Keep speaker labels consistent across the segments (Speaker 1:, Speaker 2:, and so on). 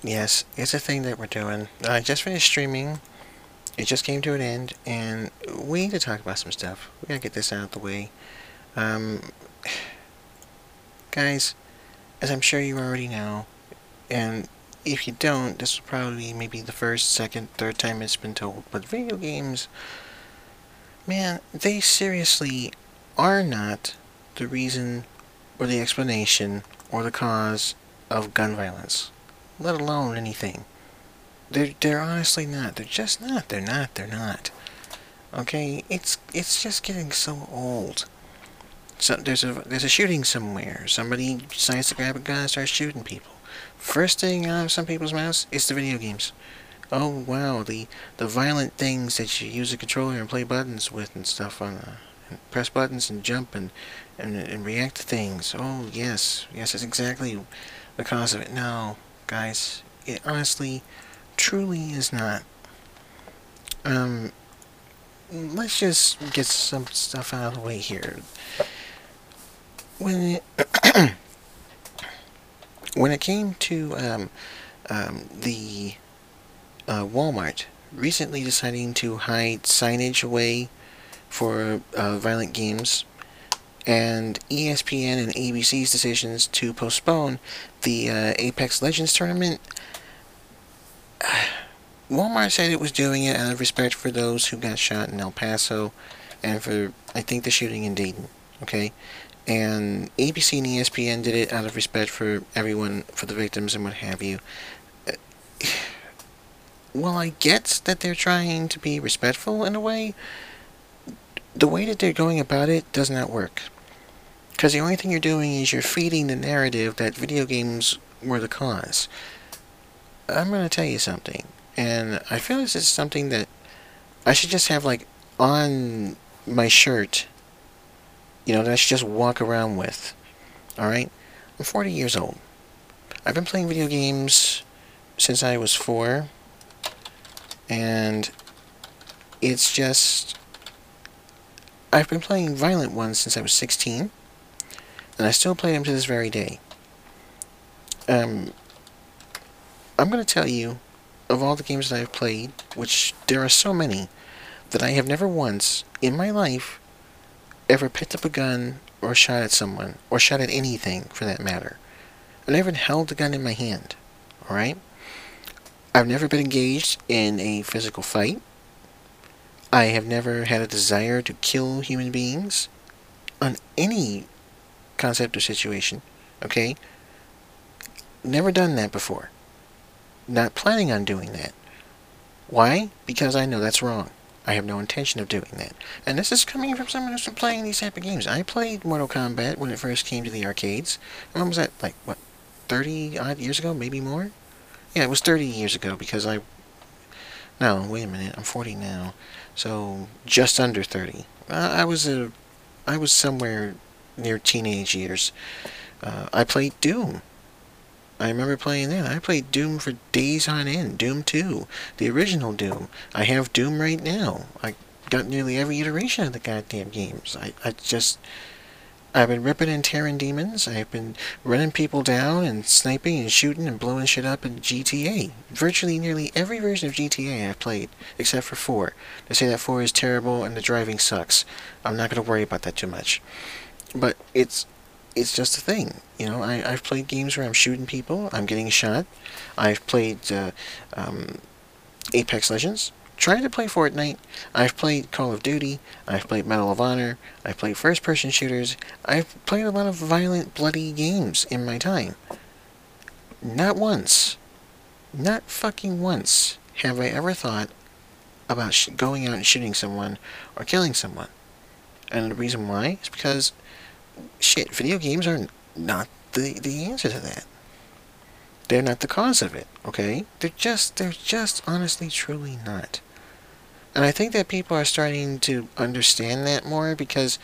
Speaker 1: Yes, it's a thing that we're doing. I just finished streaming. It just came to an end, and we need to talk about some stuff. We gotta get this out of the way. Um, guys, as I'm sure you already know, and if you don't, this will probably be maybe the first, second, third time it's been told, but video games, man, they seriously are not the reason or the explanation or the cause of gun violence, let alone anything. They're honestly not. They're just not. They're not. They're not. Okay, it's just getting so old. So there's a shooting somewhere. Somebody decides to grab a gun and start shooting people. First thing out of some people's mouths is the video games. Oh wow, the violent things that you use a controller and play buttons with and stuff and press buttons and jump and react to things. Oh yes, that's exactly the cause of it. No, guys, it honestly, truly is not. Um, let's just get some stuff out of the way here. When it, when it came to the Walmart recently deciding to hide signage away for violent games, and ESPN and ABC's decisions to postpone the Apex Legends tournament, Walmart said it was doing it out of respect for those who got shot in El Paso and for, I think, the shooting in Dayton. Okay? And ABC and ESPN did it out of respect for everyone, for the victims and what have you. Uh, Well, I get that they're trying to be respectful in a way. The way that they're going about it does not work. Because the only thing you're doing is you're feeding the narrative that video games were the cause. I'm going to tell you something. And I feel this is something that I should just have, like, on my shirt, that I should just walk around with. Alright? I'm 40 years old. I've been playing video games since I was 4. And it's just, I've been playing violent ones since I was 16. And I still play them to this very day. I'm going to tell you, of all the games that I've played, which there are so many, that I have never once in my life ever picked up a gun or shot at someone, or shot at anything for that matter. I've never held the gun in my hand, alright? I've never been engaged in a physical fight. I have never had a desire to kill human beings on any concept or situation, okay? Never done that before. Not planning on doing that. Why? Because I know that's wrong. I have no intention of doing that. And this is coming from someone who's been playing these type of games. I played Mortal Kombat when it first came to the arcades. When was that? Like, what, 30 odd years ago? Maybe more? Yeah, it was 30 years ago because no, wait a minute. I'm 40 now. So, just under 30. I was somewhere near teenage years. I played Doom. I remember playing that. I played Doom for days on end. Doom 2. The original Doom. I have Doom right now. I got nearly every iteration of the goddamn games. I've been ripping and tearing demons. I've been running people down and sniping and shooting and blowing shit up in GTA. Virtually nearly every version of GTA I've played, except for 4. They say that 4 is terrible and the driving sucks. I'm not going to worry about that too much. But it's just a thing. I've played games where I'm shooting people, I'm getting shot. I've played Apex Legends, tried to play Fortnite. I've played Call of Duty. I've played Medal of Honor. I've played first-person shooters. I've played a lot of violent, bloody games in my time. Not once, not fucking once, have I ever thought about going out and shooting someone or killing someone. And the reason why is because shit, video games are not the answer to that. They're not the cause of it, okay? They're just honestly, truly not. And I think that people are starting to understand that more because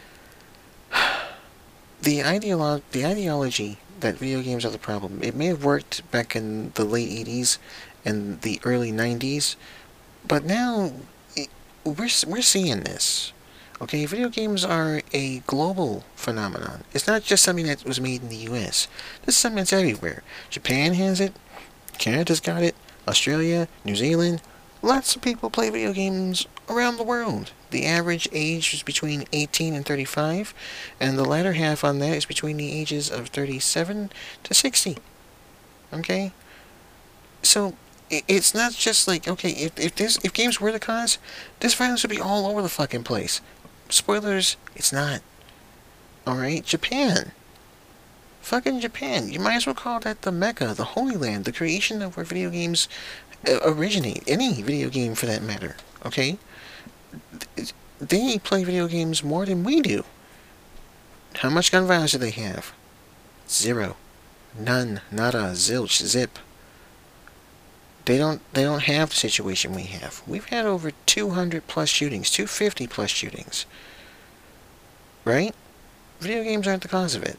Speaker 1: the ideology that video games are the problem, it may have worked back in the late 80s and the early 90s, but now we're seeing this. Okay, video games are a global phenomenon. It's not just something that was made in the US. This is something that's everywhere. Japan has it. Canada's got it. Australia, New Zealand. Lots of people play video games around the world. The average age is between 18 and 35, and the latter half on that is between the ages of 37 to 60. Okay? So, it's not just like, okay, if games were the cause, this violence would be all over the fucking place. Spoilers, it's not. Alright? Japan. Fucking Japan. You might as well call that the Mecca, the Holy Land, the creation of where video games originate. Any video game for that matter. Okay? They play video games more than we do. How much gun violence do they have? Zero. None. Nada. Zilch. Zip. They don't have the situation we have. We've had over 200 plus shootings. 250 plus shootings. Right? Video games aren't the cause of it.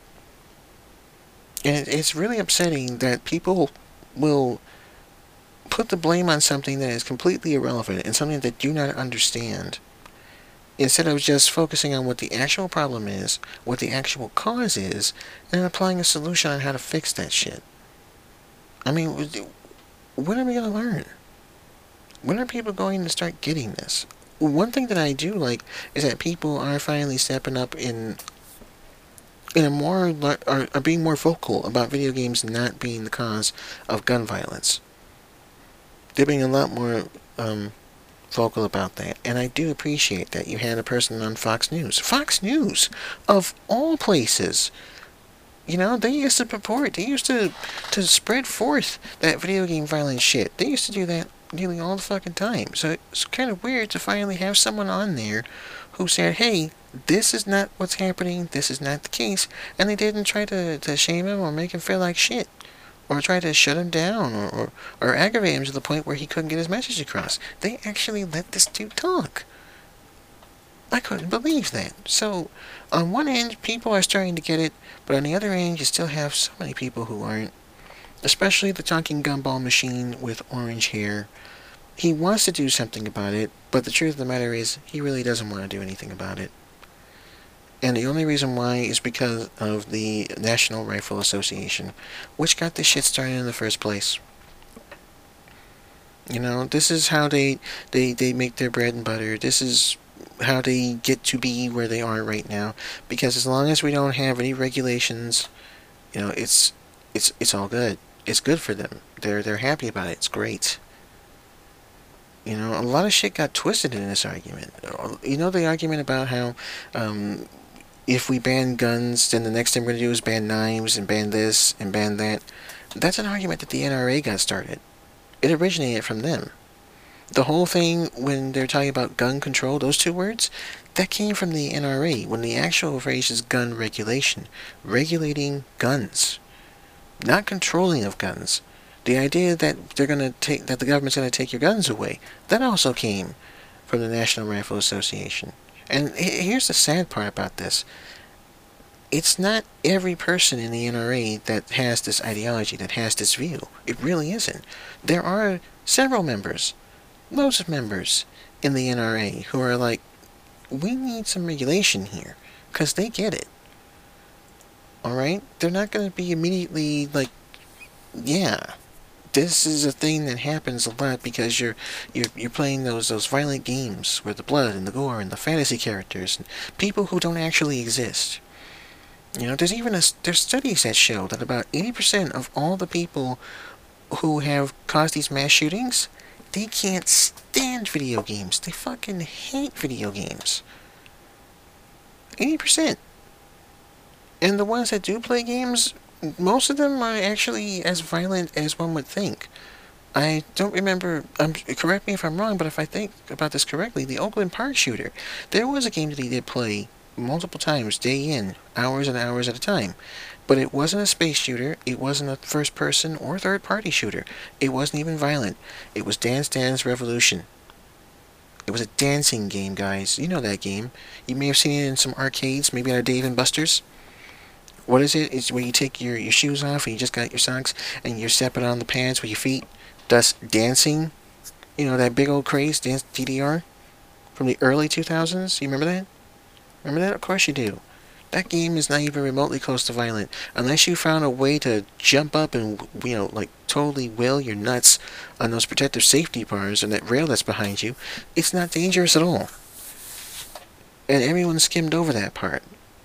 Speaker 1: And it's really upsetting that people will put the blame on something that is completely irrelevant and something that do not understand, instead of just focusing on what the actual problem is, what the actual cause is, and applying a solution on how to fix that shit. I mean, when are we going to learn? When are people going to start getting this? One thing that I do like is that people are finally stepping up in a more, are being more vocal about video games not being the cause of gun violence. They're being a lot more vocal about that, and I do appreciate that. You had a person on Fox News. Fox News, of all places. You know, they used to purport, they used to spread forth that video game violence shit. They used to do that nearly all the fucking time. So it's kind of weird to finally have someone on there who said, hey, this is not what's happening, this is not the case, and they didn't try to shame him or make him feel like shit, or try to shut him down, or aggravate him to the point where he couldn't get his message across. They actually let this dude talk. I couldn't believe that. So, on one end, people are starting to get it, but on the other end, you still have so many people who aren't. Especially the talking gumball machine with orange hair. He wants to do something about it, but the truth of the matter is, he really doesn't want to do anything about it. And the only reason why is because of the National Rifle Association, which got this shit started in the first place. You know, this is how they make their bread and butter. This is how they get to be where they are right now. Because as long as we don't have any regulations, you know, it's all good. It's good for them. They're happy about it. It's great. You know, a lot of shit got twisted in this argument. You know, the argument about how if we ban guns, then the next thing we're going to do is ban knives and ban this and ban that. That's an argument that the NRA got started. It originated from them. The whole thing, when they're talking about gun control, those two words, that came from the NRA, when the actual phrase is gun regulation. Regulating guns. Not controlling of guns. The idea that the government's going to take your guns away, that also came from the National Rifle Association. And here's the sad part about this. It's not every person in the NRA that has this ideology, that has this view. It really isn't. There are several members, loads of members in the NRA who are like, we need some regulation here, because they get it. Alright? They're not going to be immediately like, yeah, this is a thing that happens a lot because you're playing those violent games with the blood and the gore and the fantasy characters and people who don't actually exist. You know, there's studies that show that about 80% of all the people who have caused these mass shootings, they can't stand video games. They fucking hate video games. 80%. And the ones that do play games, most of them are actually as violent as one would think. I don't remember, correct me if I'm wrong, but if I think about this correctly, the Oakland Park shooter, there was a game that he did play multiple times, day in, hours and hours at a time. But it wasn't a space shooter, it wasn't a first-person or third-party shooter. It wasn't even violent. It was Dance Dance Revolution. It was a dancing game, guys. You know that game. You may have seen it in some arcades, maybe at a Dave & Buster's. What is it? It's where you take your shoes off and you just got your socks and you're stepping on the pads with your feet, thus dancing. You know, that big old craze, Dance DDR, from the early 2000s? You remember that? Remember that? Of course you do. That game is not even remotely close to violent. Unless you found a way to jump up and, like totally wail your nuts on those protective safety bars and that rail that's behind you, it's not dangerous at all. And everyone skimmed over that part.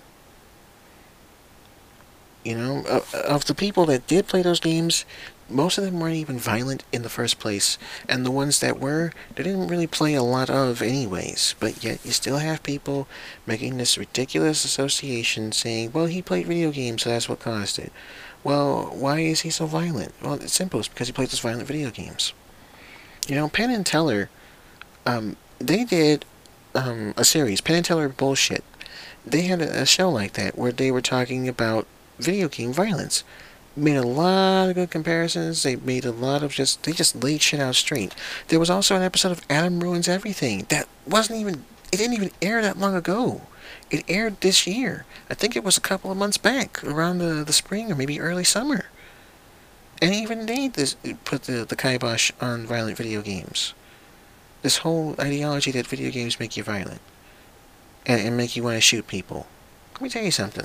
Speaker 1: Of the people that did play those games, most of them weren't even violent in the first place. And the ones that were, they didn't really play a lot of anyways. But yet you still have people making this ridiculous association saying, well, he played video games, so that's what caused it. Well, why is he so violent? Well, it's simple. It's because he plays those violent video games. Penn and Teller, they did a series, Penn and Teller Bullshit. They had a show like that where they were talking about video game violence. Made a lot of good comparisons. They made a lot of they just laid shit out straight. There was also an episode of Adam Ruins Everything that it didn't even air that long ago. It aired this year. I think it was a couple of months back, around the spring or maybe early summer. And even they put the kibosh on violent video games. This whole ideology that video games make you violent and make you want to shoot people. Let me tell you something.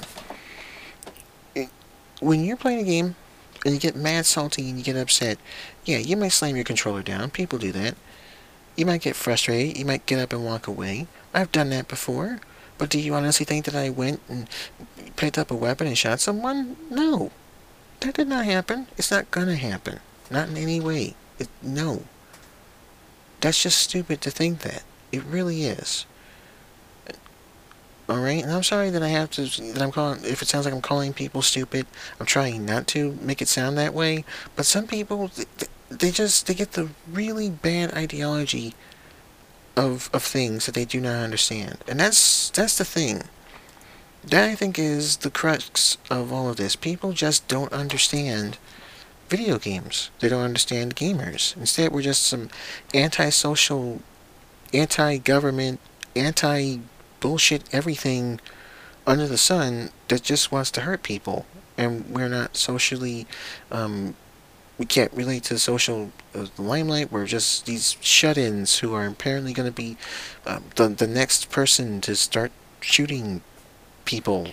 Speaker 1: When you're playing a game and you get mad salty and you get upset, yeah, you might slam your controller down. People do that. You might get frustrated. You might get up and walk away. I've done that before. But do you honestly think that I went and picked up a weapon and shot someone? No. That did not happen. It's not gonna happen. Not in any way. No. That's just stupid to think that. It really is. Alright, and I'm sorry that if it sounds like I'm calling people stupid, I'm trying not to make it sound that way, but some people, they get the really bad ideology of things that they do not understand. And that's the thing. That, I think, is the crux of all of this. People just don't understand video games. They don't understand gamers. Instead, we're just some antisocial, anti-government, bullshit everything under the sun that just wants to hurt people, and we're not socially we can't relate to the social limelight. We're just these shut-ins who are apparently going to be the next person to start shooting people.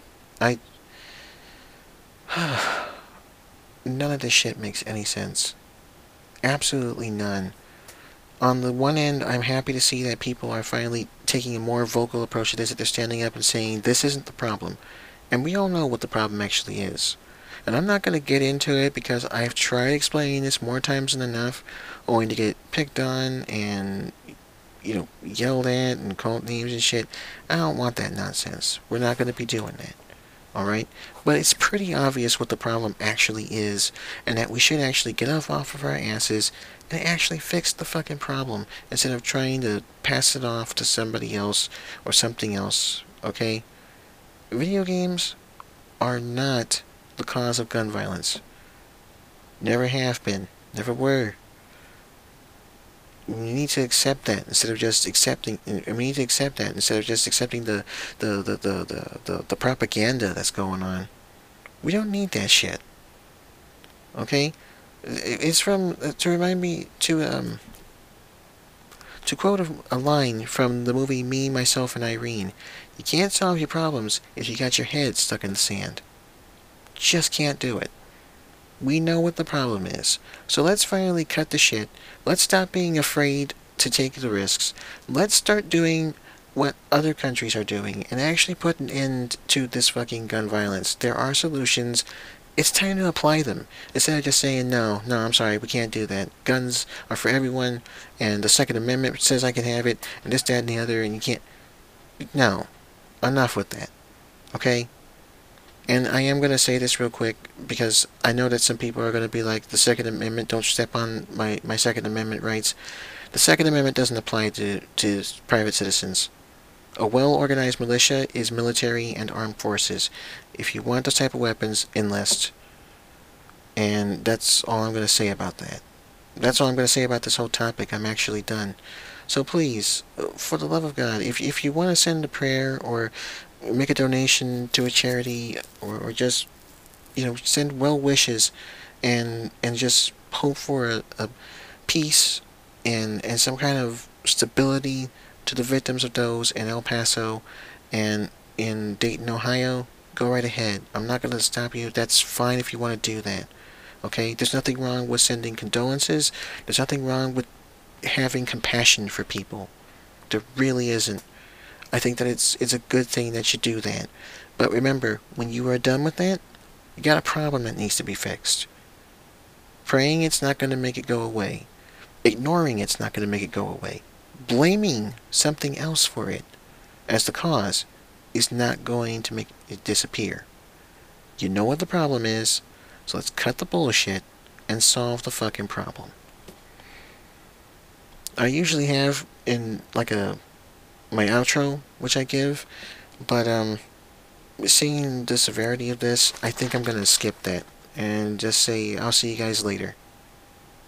Speaker 1: None of this shit makes any sense. Absolutely none. On the one end, I'm happy to see that people are finally taking a more vocal approach to this, that they're standing up and saying, this isn't the problem. And we all know what the problem actually is. And I'm not going to get into it because I've tried explaining this more times than enough, only to get picked on and, yelled at and called names and shit. I don't want that nonsense. We're not going to be doing that. Alright? But it's pretty obvious what the problem actually is, and that we should actually get off of our asses and actually fix the fucking problem instead of trying to pass it off to somebody else or something else, okay? Video games are not the cause of gun violence. Never have been. Never were. We need to accept that instead of just accepting. We need to accept that instead of just accepting the propaganda that's going on. We don't need that shit. Okay? It's to remind me to quote a line from the movie Me, Myself, and Irene. You can't solve your problems if you got your head stuck in the sand. Just can't do it. We know what the problem is. So let's finally cut the shit. Let's stop being afraid to take the risks. Let's start doing what other countries are doing and actually put an end to this fucking gun violence. There are solutions. It's time to apply them. Instead of just saying, no, I'm sorry, we can't do that. Guns are for everyone, and the Second Amendment says I can have it, and this, that, and the other, and you can't. No. Enough with that. Okay? And I am going to say this real quick, because I know that some people are going to be like, the Second Amendment, don't step on my Second Amendment rights. The Second Amendment doesn't apply to private citizens. A well-organized militia is military and armed forces. If you want those type of weapons, enlist. And that's all I'm going to say about that. That's all I'm going to say about this whole topic. I'm actually done. So please, for the love of God, if you want to send a prayer or make a donation to a charity or just, send well wishes and just hope for a peace and some kind of stability to the victims of those in El Paso and in Dayton, Ohio, go right ahead. I'm not going to stop you. That's fine if you want to do that. Okay? There's nothing wrong with sending condolences. There's nothing wrong with having compassion for people. There really isn't. I think that it's a good thing that you do that. But remember, when you are done with that, you got a problem that needs to be fixed. Praying it's not going to make it go away. Ignoring it's not going to make it go away. Blaming something else for it as the cause is not going to make it disappear. You know what the problem is, so let's cut the bullshit and solve the fucking problem. I usually have in like my outro, which I give, but seeing the severity of this, I think I'm gonna skip that and just say I'll see you guys later.